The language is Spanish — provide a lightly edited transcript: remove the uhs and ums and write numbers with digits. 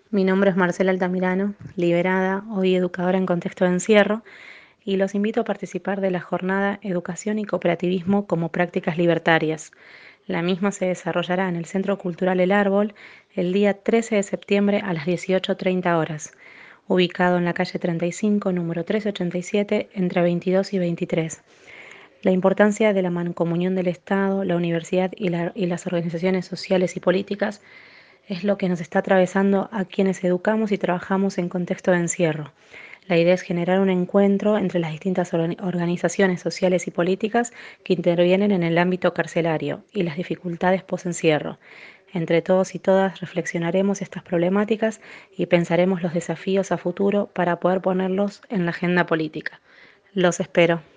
Mi nombre es Marcela Altamirano, liberada, hoy educadora en contexto de encierro, y los invito a participar de la jornada Educación y Cooperativismo como Prácticas Libertarias. La misma se desarrollará en el Centro Cultural El Árbol el día 13 de septiembre a las 18:30 horas, ubicado en la calle 35, número 387, entre 22 y 23. La importancia de la mancomunión del Estado, la universidad y las organizaciones sociales y políticas es lo que nos está atravesando a quienes educamos y trabajamos en contexto de encierro. La idea es generar un encuentro entre las distintas organizaciones sociales y políticas que intervienen en el ámbito carcelario y las dificultades post-encierro. Entre todos y todas reflexionaremos estas problemáticas y pensaremos los desafíos a futuro para poder ponerlos en la agenda política. Los espero.